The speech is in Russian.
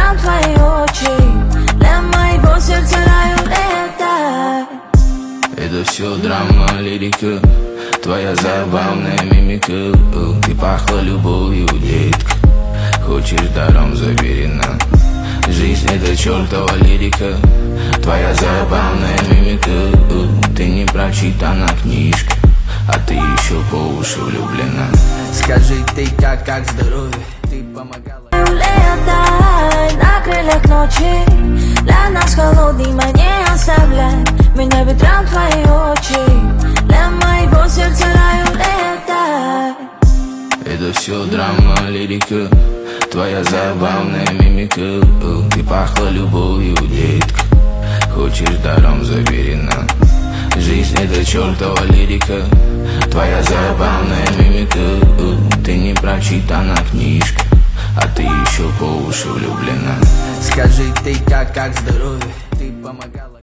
ветрам твои очи, для моего сердца раю летай. Это все драма, лирика, твоя забавная мимика. Ты пахла любовью, детка, хочешь даром забери нам. Жизнь это чертова лирика, твоя забавная мимика. Ты не прочитана книжка, а ты еще по уши влюблена. Скажи, ты как здоровье? Ты помогала. Летай на крыльях ночи, для нас холодным не оставляй меня ветрам твои очи, для моего сердца раю летай. Это все драма, лирика, твоя забавная мимика. Ты пахла любовью, детка, хочешь даром забери нам. Жизнь это чертова лирика, твоя забавная мимика. Ты не прочитана книжка, а ты еще по уши влюблена. Скажи, ты как здоровье? Ты помогала.